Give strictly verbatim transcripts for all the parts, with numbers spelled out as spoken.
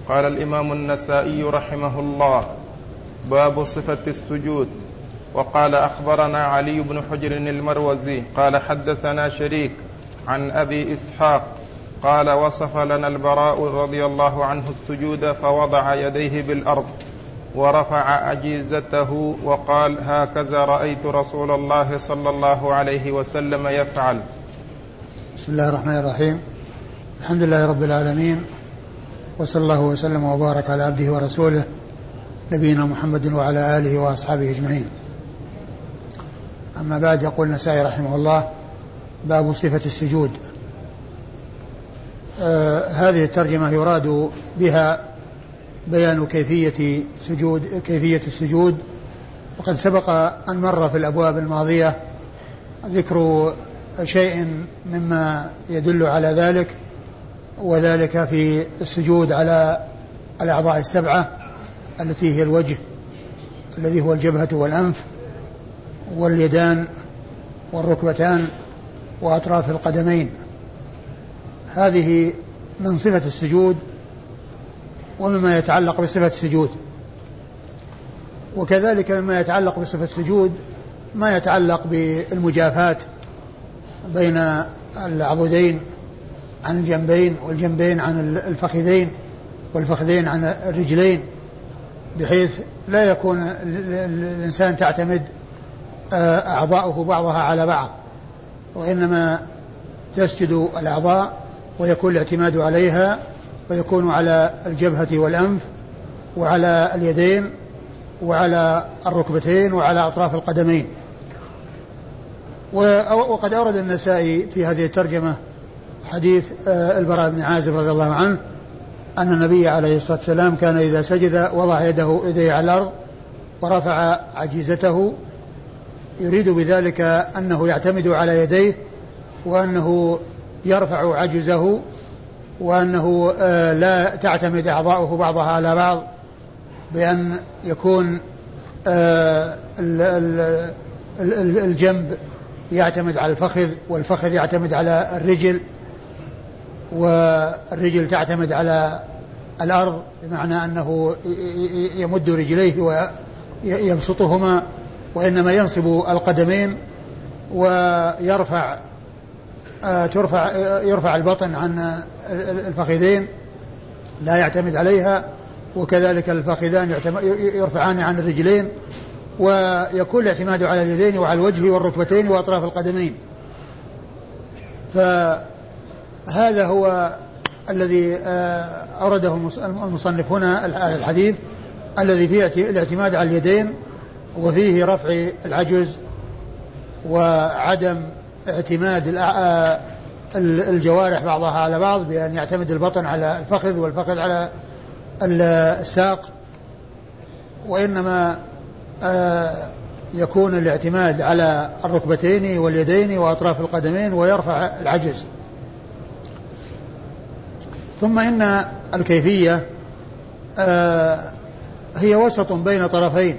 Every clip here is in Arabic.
قال الإمام النسائي رحمه الله: باب صفة السجود. وقال: أخبرنا علي بن حجر المروزي قال: حدثنا شريك عن أبي إسحاق قال: وصف لنا البراء رضي الله عنه السجود فوضع يديه بالأرض ورفع أجيزته وقال: هكذا رأيت رسول الله صلى الله عليه وسلم يفعل. بسم الله الرحمن الرحيم. الحمد لله رب العالمين، وصلى الله وسلم وبارك على عبده ورسوله نبينا محمد وعلى آله وأصحابه أجمعين. أما بعد، يقول النسائي رحمه الله: باب صفة السجود. آه هذه الترجمة يراد بها بيان كيفية سجود كيفية السجود، وقد سبق أن مر في الأبواب الماضية ذكر شيء مما يدل على ذلك، وذلك في السجود على الأعضاء السبعة التي هي الوجه الذي هو الجبهة والأنف واليدان والركبتان وأطراف القدمين. هذه من صفة السجود ومما يتعلق بصفة السجود. وكذلك مما يتعلق بصفة السجود ما يتعلق بالمجافات بين العضدين عن الجنبين، والجنبين عن الفخذين، والفخذين عن الرجلين، بحيث لا يكون الإنسان تعتمد أعضاؤه بعضها على بعض، وإنما تسجد الأعضاء ويكون الاعتماد عليها، ويكون على الجبهة والأنف وعلى اليدين وعلى الركبتين وعلى أطراف القدمين. وقد أورد النسائي في هذه الترجمة حديث البراء بن عازب رضي الله عنه أن النبي عليه الصلاة والسلام كان إذا سجد وضع يده يديه على الأرض ورفع عجيزته، يريد بذلك أنه يعتمد على يديه، وأنه يرفع عجزه، وأنه لا تعتمد أعضاؤه بعضها على بعض، بأن يكون الجنب يعتمد على الفخذ، والفخذ يعتمد على الرجل، والرجل تعتمد على الأرض، بمعنى أنه يمد رجليه ويبسطهما، وإنما ينصب القدمين ويرفع ترفع يرفع البطن عن الفخذين لا يعتمد عليها، وكذلك الفخذان يرفعان عن الرجلين، ويكون الاعتماد على اليدين وعلى الوجه والركبتين وأطراف القدمين. فهذا هو الذي أورده المصنف هنا الحديث الذي فيه الاعتماد على اليدين، وفيه رفع العجز وعدم اعتماد الجوارح بعضها على بعض، بأن يعتمد البطن على الفخذ والفخذ على الساق، وإنما يكون الاعتماد على الركبتين واليدين وأطراف القدمين، ويرفع العجز. ثم إن الكيفية هي وسط بين طرفين،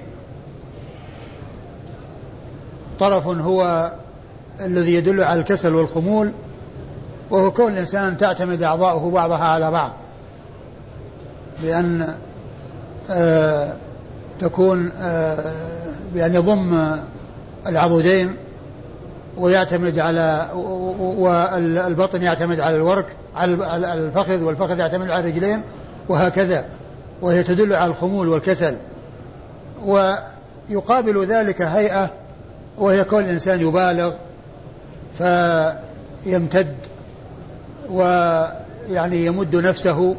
طرف هو الذي يدل على الكسل والخمول، وهو كون الإنسان تعتمد أعضاؤه بعضها على بعض، بأن آه تكون آه بأن يضم العضدين ويعتمد على، والبطن يعتمد على الورك على الفخذ، والفخذ يعتمد على الرجلين، وهكذا، وهي تدل على الخمول والكسل. ويقابل ذلك هيئة، وهي كون الإنسان يبالغ فيمتد ويعني يمد نفسه،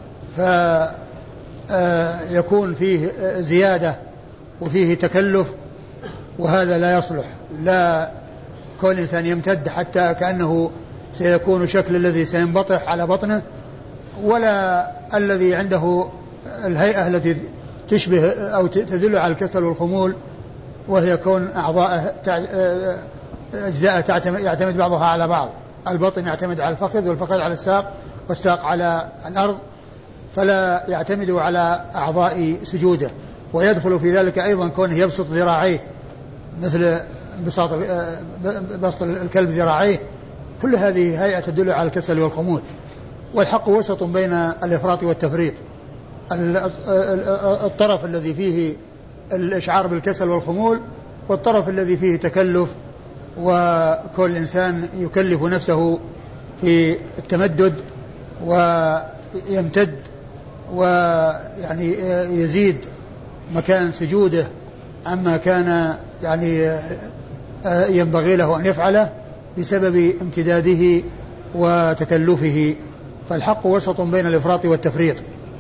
فيكون فيه زيادة وفيه تكلف، وهذا لا يصلح. لا كون الإنسان يمتد حتى كأنه سيكون شكل الذي سينبطح على بطنه، ولا الذي عنده الهيئة التي تشبه أو تدل على الكسل والخمول، وهي كون أعضاء أجزاء يعتمد بعضها على بعض، البطن يعتمد على الفخذ، والفخذ على الساق، والساق على الأرض، فلا يعتمد على أعضاء سجوده. ويدخل في ذلك أيضا كونه يبسط ذراعيه مثل بساط بسط الكلب ذراعيه. كل هذه هيئة تدل على الكسل والخمول، والحق وسط بين الإفراط والتفريط، الطرف الذي فيه الإشعار بالكسل والخمول، والطرف الذي فيه تكلف، وكل إنسان يكلف نفسه في التمدد ويمتد ويعني يزيد مكان سجوده عما كان يعني ينبغي له أن يفعله بسبب امتداده وتكلفه. فالحق وسط بين الإفراط والتفريط.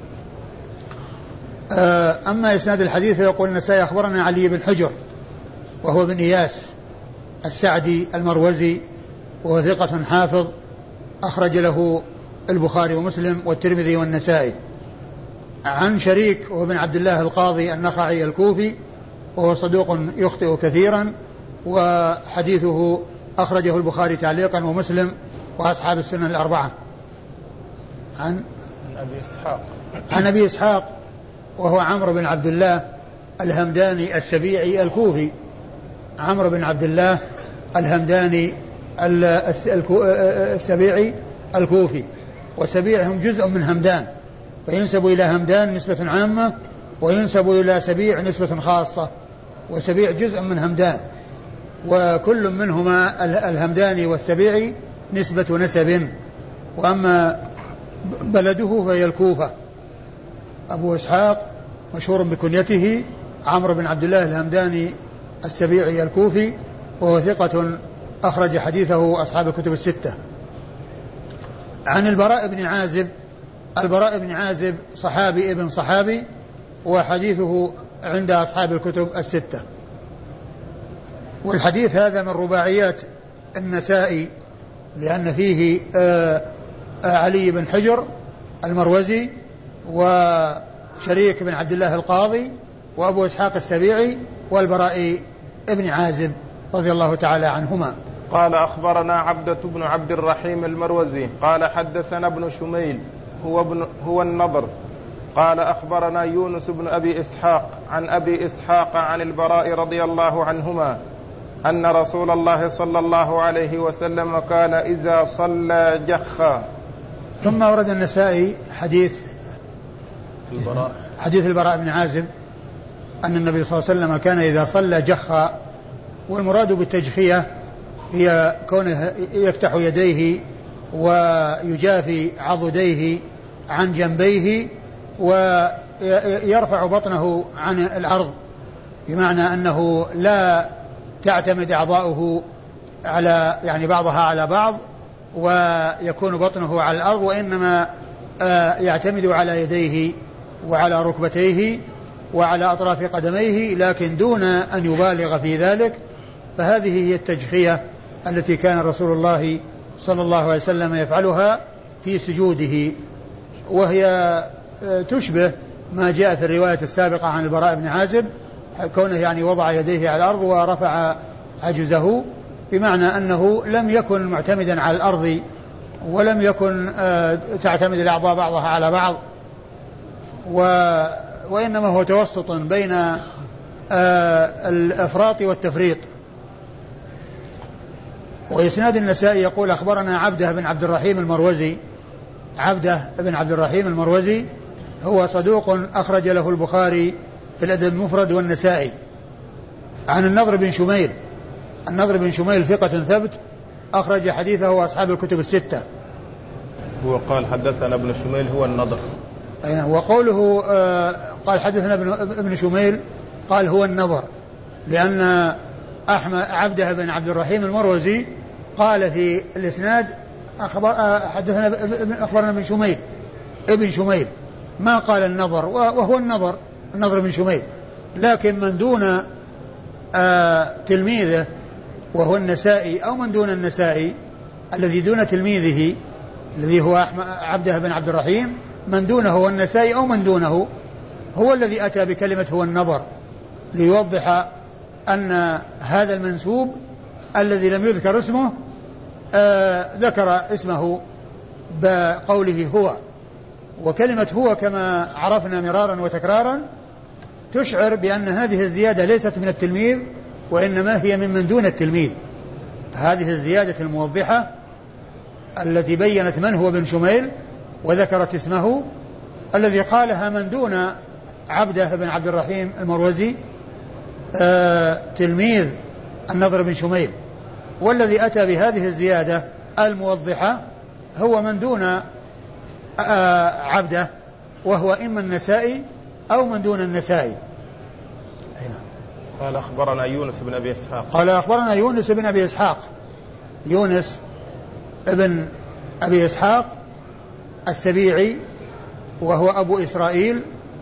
أما إسناد الحديث فيقول النسائي أخبرنا علي بن حجر وهو بن إياس السعدي المروزي وهو ثقة حافظ أخرج له البخاري ومسلم والترمذي والنسائي. عن شريك وهو بن عبد الله القاضي النخعي الكوفي وهو صدوق يخطئ كثيرا، وحديثه أخرجه البخاري تعليقا ومسلم وأصحاب السنن الأربعة. عن أبي إسحاق عن أبي إسحاق وهو عمرو بن عبد الله الهمداني السبيعي الكوفي. عمرو بن عبد الله الهمداني السبيعي الكوفي، وسبيعهم جزء من همدان، فينسب إلى همدان نسبة عامة وينسب إلى سبيع نسبة خاصة، وسبيع جزء من همدان، وكل منهما الهمداني والسبيعي نسبة نسب. وأما بلده فهي الكوفة. أبو إسحاق مشهور بكنيته عمرو بن عبد الله الهمداني السبيعي الكوفي وهو ثقة أخرج حديثه أصحاب الكتب الستة. عن البراء بن عازب. البراء بن عازب صحابي ابن صحابي وحديثه عند أصحاب الكتب الستة. والحديث هذا من رباعيات النسائي لأن فيه آآ آآ علي بن حجر المروزي وشريك بن عبد الله القاضي وأبو إسحاق السبيعي والبراء ابن عازب رضي الله تعالى عنهما. قال أخبرنا عبدة بن عبد الرحيم المروزي قال حدثنا ابن شميل هو, ابن هو النضر قال أخبرنا يونس بن أبي إسحاق عن أبي إسحاق عن البراء رضي الله عنهما أن رسول الله صلى الله عليه وسلم كان إذا صلى جخا. ثم ورد النسائي حديث البراء حديث البراء بن عازب أن النبي صلى الله عليه وسلم كان إذا صلى جخا، والمراد بالتجخية هي كونه يفتح يديه ويجافي عضديه عن جنبيه ويرفع بطنه عن الأرض، بمعنى أنه لا تعتمد أعضاؤه على يعني بعضها على بعض ويكون بطنه على الأرض، وإنما يعتمد على يديه وعلى ركبتيه وعلى أطراف قدميه، لكن دون أن يبالغ في ذلك. فهذه هي التجخية التي كان رسول الله صلى الله عليه وسلم يفعلها في سجوده، وهي تشبه ما جاء في الرواية السابقة عن البراء بن عازب، كونه يعني وضع يديه على الأرض ورفع عجزه، بمعنى أنه لم يكن معتمدا على الأرض ولم يكن تعتمد الأعضاء بعضها على بعض، وإنما هو توسط بين الإفراط والتفريط. وإسناد النسائي يقول أخبرنا عبده بن عبد الرحيم المروزي. عبده بن عبد الرحيم المروزي هو صدوق أخرج له البخاري في الأدب المفرد والنسائي. عن النضر بن شميل. النضر بن شميل ثقة ثبت أخرج حديثه أصحاب الكتب الستة. هو قال حدثنا ابن شميل هو النضر. أين وقوله آه قال حدثنا ابن, ابن شميل قال هو النضر، لأن أحمد عبده بن عبد الرحيم المروزي قال في الإسناد أخبر آه حدثنا أخبرنا ابن شميل ابن شميل، ما قال النضر، وهو النضر النضر بن شميل، لكن من دون آه تلميذه وهو النسائي أو من دون النسائي الذي دون تلميذه الذي هو عبده بن عبد الرحيم، من دونه هو النسائي أو من دونه هو الذي أتى بكلمة هو النظر ليوضح أن هذا المنسوب الذي لم يذكر اسمه آه ذكر اسمه بقوله هو. وكلمة هو كما عرفنا مرارا وتكرارا تشعر بأن هذه الزيادة ليست من التلميذ وإنما هي من من دون التلميذ. هذه الزيادة الموضحة التي بينت من هو بن شميل وذكرت اسمه الذي قالها من دون عبده بن عبد الرحيم المروزي آه تلميذ النضر بن شميل، والذي أتى بهذه الزيادة الموضحة هو من دون آه عبده، وهو إما النسائي أو من دون النسائي. قال أخبرنا يونس بن أبي إسحاق قال أخبرنا يونس بن أبي إسحاق يونس ابن أبي إسحاق السبيعي، وهو أبو إسرائيل،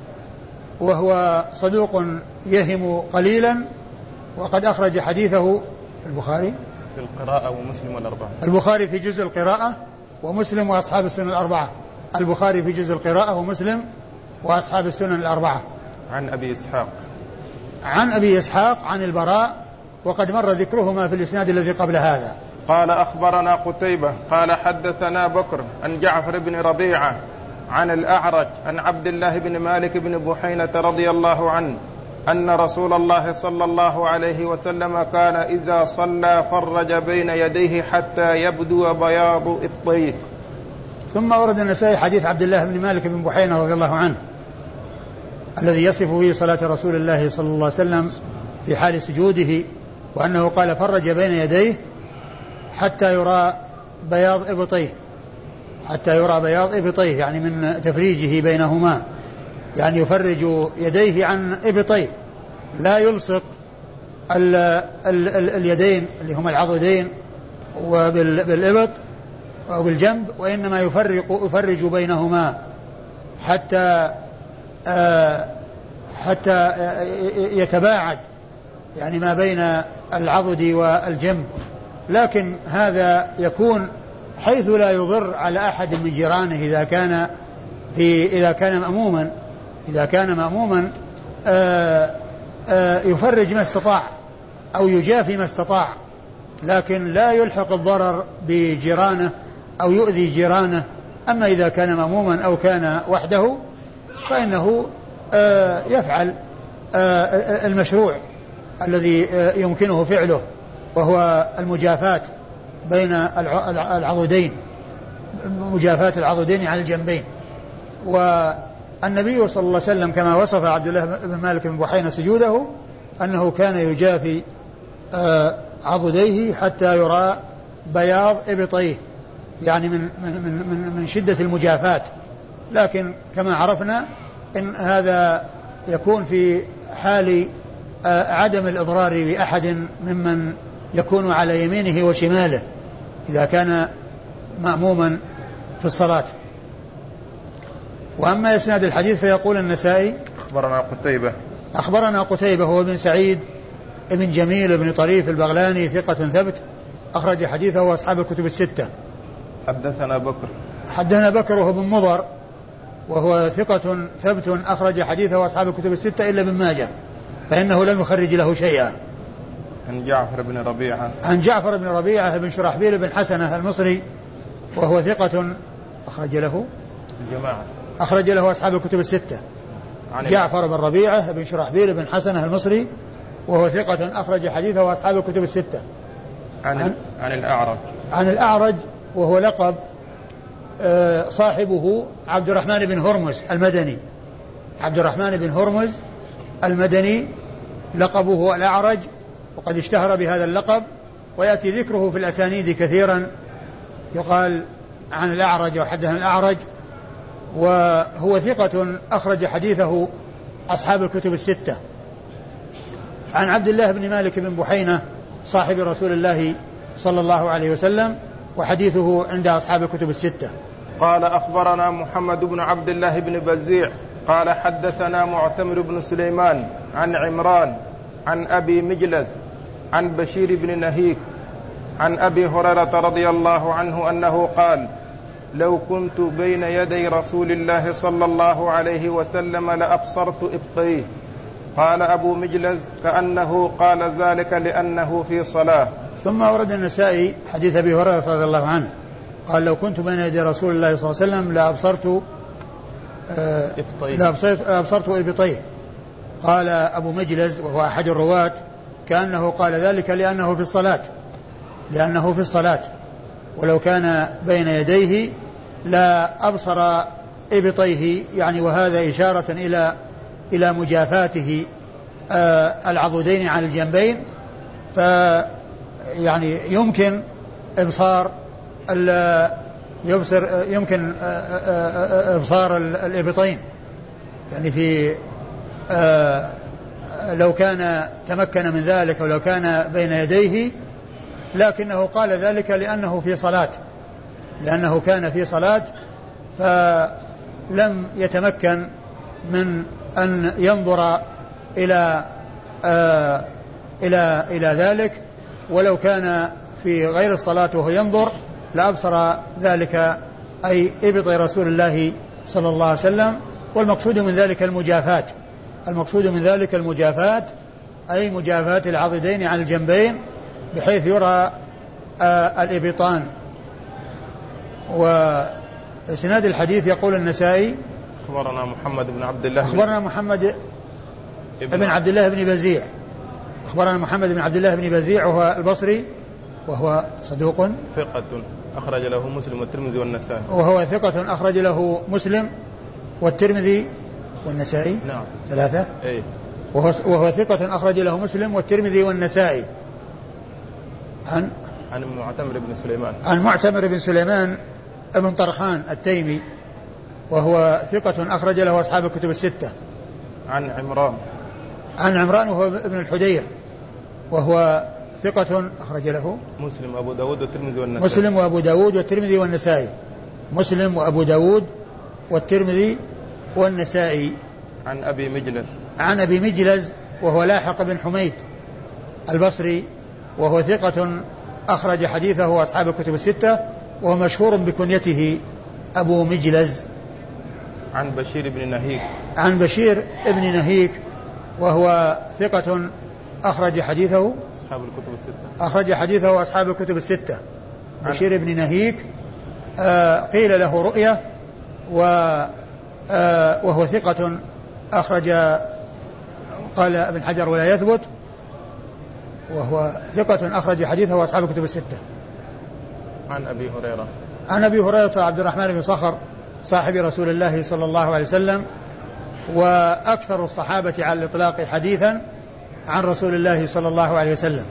وهو صدوق يهم قليلا، وقد أخرج حديثه البخاري في القراءة ومسلم والأربعة. البخاري في جزء القراءة ومسلم وأصحاب السنن الأربعة. البخاري في جزء القراءة ومسلم وأصحاب السنن الأربعة. عن أبي إسحاق عن أبي إسحاق عن البراء، وقد مر ذكرهما في الإسناد الذي قبل هذا. قال أخبرنا قتيبة قال حدثنا بكر عن جعفر بن ربيعة عن الأعرج عن عبد الله بن مالك بن بحينة رضي الله عنه أن رسول الله صلى الله عليه وسلم كان إذا صلى فرج بين يديه حتى يبدو بياض إبطيه. ثم ورد النسائي حديث عبد الله بن مالك بن بحينة رضي الله عنه الذي يصف فيه صلاة رسول الله صلى الله عليه وسلم في حال سجوده، وأنه قال فرج بين يديه حتى يرى بياض إبطيه، حتى يرى بياض إبطيه يعني من تفريجه بينهما، يعني يفرج يديه عن إبطيه، لا يلصق ال ال ال اليدين اللي هما العضدين وبالإبط أو بالجنب، وإنما يفرق يفرج بينهما حتى آه حتى آه يتباعد يعني ما بين العضد والجنب، لكن هذا يكون حيث لا يضر على أحد من جيرانه إذا كان في إذا كان مأموما إذا كان مأموما آه آه يفرج ما استطاع أو يجافي ما استطاع، لكن لا يلحق الضرر بجيرانه أو يؤذي جيرانه. أما إذا كان مأموما أو كان وحده فإنه آه يفعل آه المشروع الذي آه يمكنه فعله، وهو المجافاة بين العضدين، مجافاة العضدين على الجنبين. والنبي صلى الله عليه وسلم كما وصف عبد الله بن مالك بن بحينة سجوده أنه كان يجافي آه عضديه حتى يرى بياض إبطيه، يعني من, من, من, من شدة المجافاة. لكن كما عرفنا إن هذا يكون في حال آه عدم الإضرار بأحد ممن يكون على يمينه وشماله إذا كان مأموما في الصلاة. وأما إسناد الحديث فيقول النسائي أخبرنا قتيبة أخبرنا قتيبة هو بن سعيد ابن جميل بن طريف البغلاني ثقة ثبت أخرج حديثه وأصحاب الكتب الستة. حدثنا بكر حدثنا بكر وهو بن مضر وهو ثقة ثبت أخرج حديثه وأصحاب الكتب الستة إلا ابن ماجه فإنه لم يخرج له شيئا. عن جعفر بن ربيعة عن جعفر بن ربيعة بن شرحبيل بن حسنة المصري وهو ثقة أخرج له الجماعة أخرج له أصحاب الكتب الستة. جعفر بن ربيعة بن شرحبيل بن حسنة المصري وهو ثقة أخرج حديثه وأصحاب الكتب الستة. عن, عن, عن الأعرج عن الأعرج وهو لقب صاحبه عبد الرحمن بن هرمز المدني. عبد الرحمن بن هرمز المدني لقبه الأعرج، وقد اشتهر بهذا اللقب ويأتي ذكره في الأسانيد كثيرا، يقال عن الأعرج وحدثنا الأعرج، وهو ثقة أخرج حديثه أصحاب الكتب الستة. عن عبد الله بن مالك بن بحينة صاحب رسول الله صلى الله عليه وسلم وحديثه عند أصحاب الكتب الستة. قال أخبرنا محمد بن عبد الله بن بزيع قال حدثنا معتمر بن سليمان عن عمران عن أبي مجلز عن بشير بن نهيك عن أبي هريرة رضي الله عنه أنه قال لو كنت بين يدي رسول الله صلى الله عليه وسلم لأبصرت إبطيه. قال أبو مجلز كأنه قال ذلك لأنه في صلاة. ثم ورد النسائي حديث أبي هريرة رضي الله عنه قال لو كنت بين يدي رسول الله صلى الله عليه وسلم لأبصرت آه لأبصرت إبطيه. قال أبو مجلز وهو أحد الرواة كأنه قال ذلك لأنه في الصلاة لأنه في الصلاة ولو كان بين يديه لا أبصر إبطيه، يعني وهذا إشارة إلى إلى مجافاته آه العضدين على الجنبين. ف يعني يمكن إبصار يبصر يمكن إبصار الإبطين، يعني في آه لو كان تمكن من ذلك ولو كان بين يديه، لكنه قال ذلك لأنه في صلاة لأنه كان في صلاة فلم يتمكن من أن ينظر إلى آه إلى إلى ذلك، ولو كان في غير الصلاة وهو ينظر لأبصر ذلك، أي إبط رسول الله صلى الله عليه وسلم. والمقصود من ذلك المجافات المقصود من ذلك المجافات أي مجافات العضدين على الجنبين بحيث يرى آه الإبطان. وإسناد الحديث يقول النسائي أخبرنا محمد بن عبد الله أخبرنا محمد بن عبد الله بن بزيع أخبرنا محمد بن عبد الله بن بزيع وهو البصري وهو صدوق ثقة أخرج له مسلم والترمذي والنسائي وهو ثقة أخرج له مسلم والترمذي والنسائي نعم ثلاثة إيه. وهو, وهو ثقة أخرج له مسلم والترمذي والنسائي عن عن معتمر بن سليمان عن معتمر بن سليمان ابن طرخان التيمي وهو ثقة أخرج له أصحاب الكتب الستة. عن عمران عن عمران وهو ابن الحدير وهو ثقة أخرج له مسلم وأبو داود والترمذي والنسائي مسلم وأبو داود والترمذي والنسائي مسلم وأبو داود والترمذي والنسائي. عن أبي مجلس عن أبي مجلس وهو لاحق بن حميد البصري وهو ثقة أخرج حديثه أصحاب الكتب الستة وهو مشهور بكنيته أبو مجلس. عن بشير بن نهيك عن بشير بن نهيك وهو ثقة أخرج حديثه أصحاب الكتب الستة أخرج حديثه أصحاب الكتب الستة. بشير بن نهيك آه قيل له رؤية و آه وهو ثقة أخرج قال ابن حجر ولا يثبت وهو ثقة أخرج حديثه أصحاب الكتب الستة. عن أبي هريرة عن أبي هريرة عبد الرحمن بن صخر صاحب رسول الله صلى الله عليه وسلم وأكثر الصحابة على الإطلاق حديثا عن رسول الله صلى الله عليه وسلم.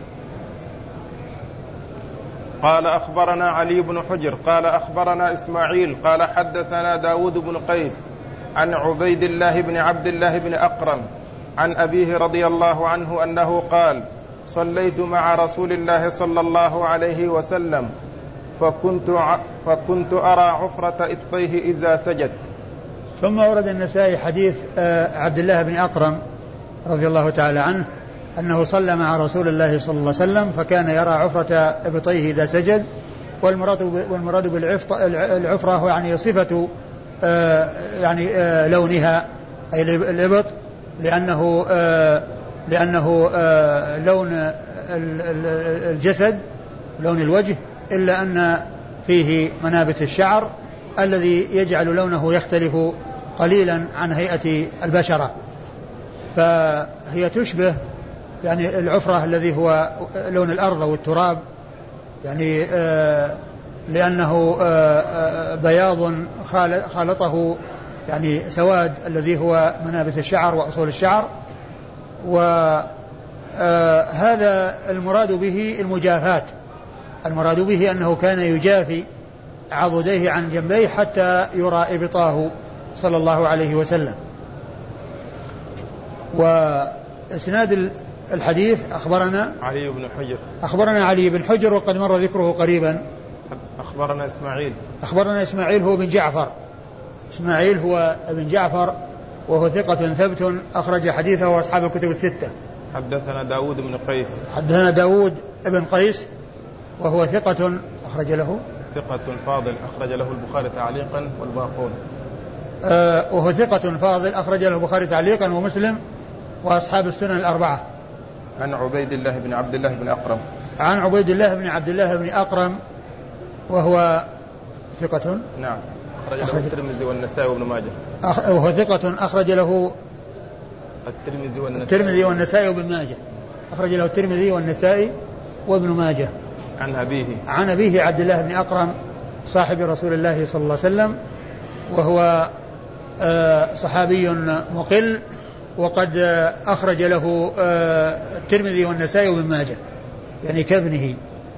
قال أخبرنا علي بن حجر قال أخبرنا إسماعيل قال حدثنا داود بن قيس عن عبيد الله بن عبد الله بن أقرم عن أبيه رضي الله عنه أنه قال صليت مع رسول الله صلى الله عليه وسلم فكنت, ع... فكنت أرى عفرة إبطيه إذا سجد. ثم ورد النسائي حديث عبد الله بن أقرم رضي الله تعالى عنه أنه صلى مع رسول الله صلى الله عليه وسلم فكان يرى عفرة إبطيه إذا سجد. والمراد والمراد بالعفرة هو يعني صفة يعني لونها أي الإبط لأنه لأنه لون الجسد لون الوجه إلا أن فيه منابت الشعر الذي يجعل لونه يختلف قليلا عن هيئة البشرة فهي تشبه يعني العفرة الذي هو لون الأرض والتراب يعني آه لأنه آه آه بياض خالطه يعني سواد الذي هو منابت الشعر وأصول الشعر. وهذا المراد به المجافات المراد به أنه كان يجافي عضديه عن جنبيه حتى يرى إبطاه صلى الله عليه وسلم. وإسناد الحديث أخبرنا علي بن حجر أخبرنا علي بن حجر وقد مر ذكره قريبا. أخبرنا إسماعيل أخبرنا إسماعيل هو بن جعفر إسماعيل هو ابن جعفر وهو ثقة ثبت أخرج حديثه وأصحاب الكتب الستة. حدثنا داود بن قيس حدثنا داود بن قيس وهو ثقة أخرج له ثقة فاضل أخرج له البخاري تعليقا والباقون آه وهو ثقة فاضل أخرج له البخاري تعليقا ومسلم وأصحاب السنن الأربعة. عن عبيد الله بن عبد الله بن أقرم عن عبيد الله بن عبد الله بن أقرم وهو ثقة نعم أخرج له الترمذي والنسائي وابن ماجه أخ... وهو ثقة أخرج له الترمذي والنسائي الترمذي والنسائي وابن ماجه أخرج له الترمذي والنسائي وابن ماجه. عن أبيه عن أبيه عبد الله بن أقرم صاحب رسول الله صلى الله عليه وسلم وهو صحابي مقل، وقد أخرج له الترمذي والنسائي وابن ماجه يعني كابنه.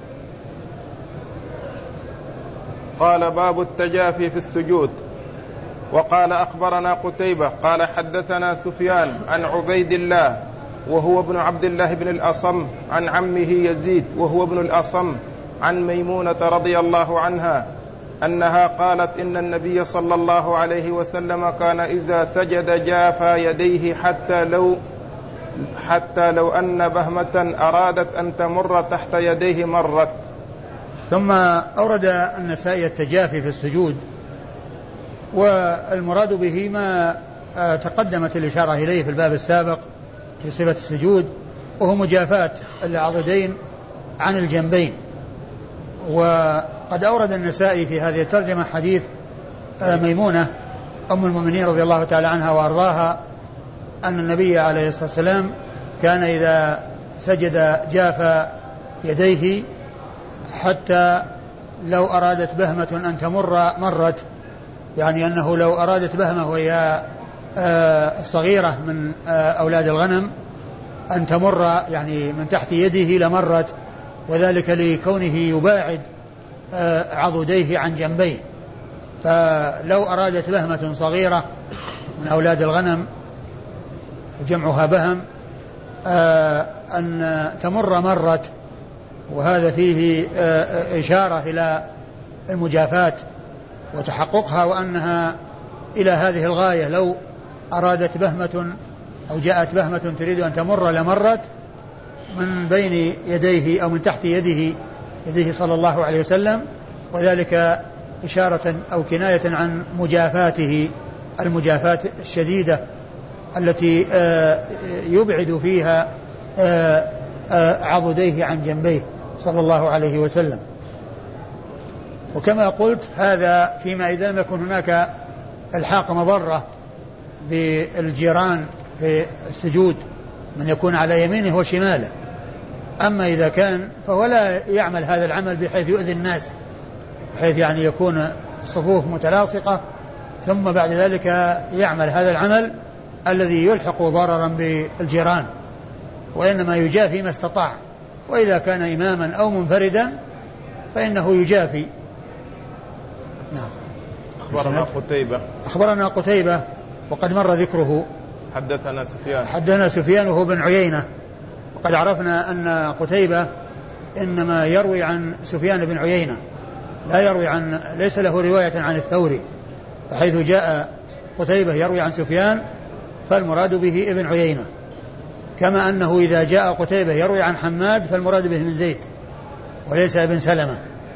قال باب التجافي في السجود. وقال أخبرنا قتيبة قال حدثنا سفيان عن عبيد الله وهو ابن عبد الله بن الأصم عن عمه يزيد وهو ابن الأصم عن ميمونة رضي الله عنها أنها قالت إن النبي صلى الله عليه وسلم كان إذا سجد جافى يديه حتى لو حتى لو أن بهمة أرادت أن تمر تحت يديه مرت. ثم أورد النسائي التجافي في السجود، والمراد به ما تقدمت الإشارة إليه في الباب السابق في صفة السجود، وهو مجافاة العضدين عن الجنبين. وقد أورد النسائي في هذه الترجمة حديث ميمونة أم المؤمنين رضي الله تعالى عنها وأرضاها أن النبي عليه الصلاة والسلام كان إذا سجد جاف يديه حتى لو أرادت بهمة أن تمر مرت، يعني أنه لو أرادت بهمة وهي صغيرة من أولاد الغنم أن تمر يعني من تحت يده لمرت، وذلك لكونه يباعد عضديه عن جنبيه. فلو أرادت بهمة صغيرة من أولاد الغنم جمعها بهم أن تمر مرت، وهذا فيه إشارة إلى المجافاة وتحققها، وأنها إلى هذه الغاية. لو أرادت بهمة أو جاءت بهمة تريد أن تمر لمرت من بين يديه أو من تحت يده يديه صلى الله عليه وسلم، وذلك إشارة أو كناية عن مجافاته المجافاة الشديدة التي يبعد فيها عضديه عن جنبيه صلى الله عليه وسلم. وكما قلت هذا فيما إذا لم يكن هناك الحاق مضرة بالجيران في السجود من يكون على يمينه وشماله. أما إذا كان فهو لا يعمل هذا العمل بحيث يؤذي الناس، بحيث يعني يكون الصفوف متلاصقة ثم بعد ذلك يعمل هذا العمل الذي يلحق ضررا بالجيران، وإنما يجافي ما استطاع. وإذا كان إماما أو منفردا فإنه يجافي. نعم. أخبرنا قتيبة أخبرنا قتيبة وقد مر ذكره. حدثنا سفيان حدثنا سفيان وهو بن عيينة، وقد عرفنا أن قتيبة إنما يروي عن سفيان بن عيينة، لا يروي عن ليس له رواية عن الثوري، فحيث جاء قتيبة يروي عن سفيان فالمراد به ابن عيينة، كما أنه إذا جاء قتيبة يروي عن حماد فالمراد به من زيد وليس ابن سلمة.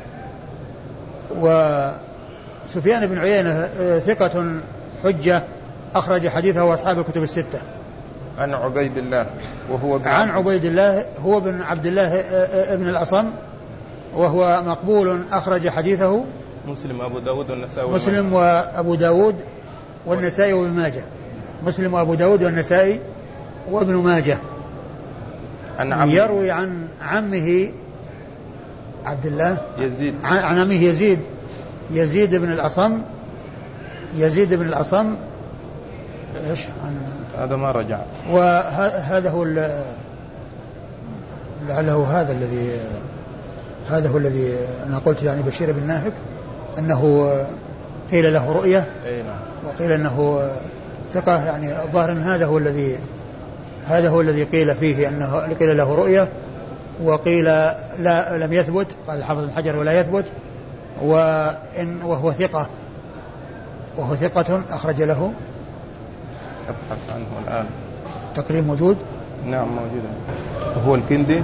وسفيان بن عيينة ثقة حجة أخرج حديثه أصحاب الكتب الستة. عن عبيد الله وهو عن عبيد الله هو بن عبد الله ابن الأصم، وهو مقبول أخرج حديثه مسلم وأبو داود والنسائي مسلم وأبو داود والنسائي وابن ماجه مسلم وأبو داود والنسائي وابن ماجه. عن يروي عن عمه عبد الله يزيد عن عمه يزيد يزيد بن الأصم يزيد بن الأصم ايش عن هذا ما رجع، وهذا هو لعله هذا الذي هذا هو الذي أنا قلت يعني بشير بن ناهك أنه قيل له رؤية وقيل أنه ثقة، يعني الظاهر أن هذا هو الذي هذا هو الذي قيل فيه أنه قيل له رؤية، وقيل لا لم يثبت، قال الحافظ بن حجر ولا يثبت، وإن وهو ثقة وهو ثقة أخرج له. أبحث عنه الآن. تقريب موجود؟ نعم موجود. هو الكندي.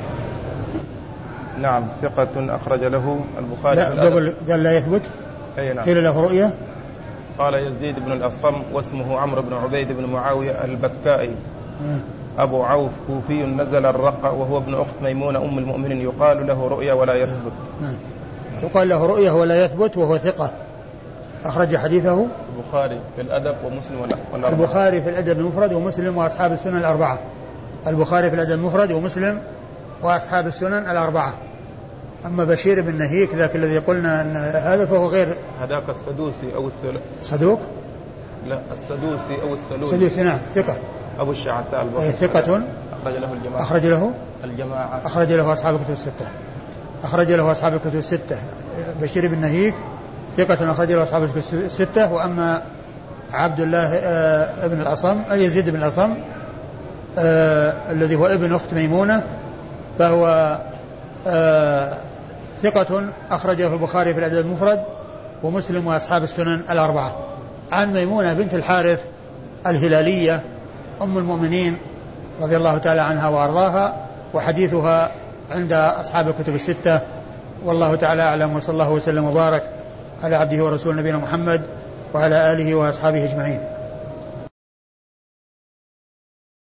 نعم ثقة أخرج له البخاري. لا قبل قال لا يثبت. أي نعم. قيل له رؤية. قال يزيد بن الأصم واسمه عمرو بن عبيد بن معاوية البكائي أبو عوف كوفي نزل الرقة وهو ابن أخت ميمونة أم المؤمنين يقال له رؤية ولا يثبت. نعم. يقال له رؤية ولا يثبت وهو ثقة أخرج حديثه البخاري في الأدب ومسلم والأربعة. البخاري في الأدب المفرد ومسلم وأصحاب السنن الأربعة. البخاري في الأدب المفرد ومسلم وأصحاب السنن الأربعة. أما بشير بن نهيك ذاك الذي قلنا أن هذا فهو غير هذاك السدوسي أو السل... صدوق لا السدوسي أو السلولي. السدوسي نعم ثقة. أبو الشعثاء البصري ثقة أخرج له الجماعة. أخرج له الجماعة أخرج له أصحاب الكتب الستة. أخرج له أصحاب الكتب الستة. بشير بن نهيك ثقة أخرج له أصحاب الكتب الستة. وأما عبد الله آه ابن الأصم يزيد بن الأصم آه الذي هو ابن أخت ميمونة فهو آه ثقة أخرجه البخاري في الأدب المفرد ومسلم وأصحاب السنن الأربعة. عن ميمونة بنت الحارث الهلالية أم المؤمنين رضي الله تعالى عنها وأرضاها وحديثها عند أصحاب الكتب الستة. والله تعالى أعلم وصلى الله وسلم وبارك على عبده ورسوله نبينا محمد وعلى آله وأصحابه أجمعين.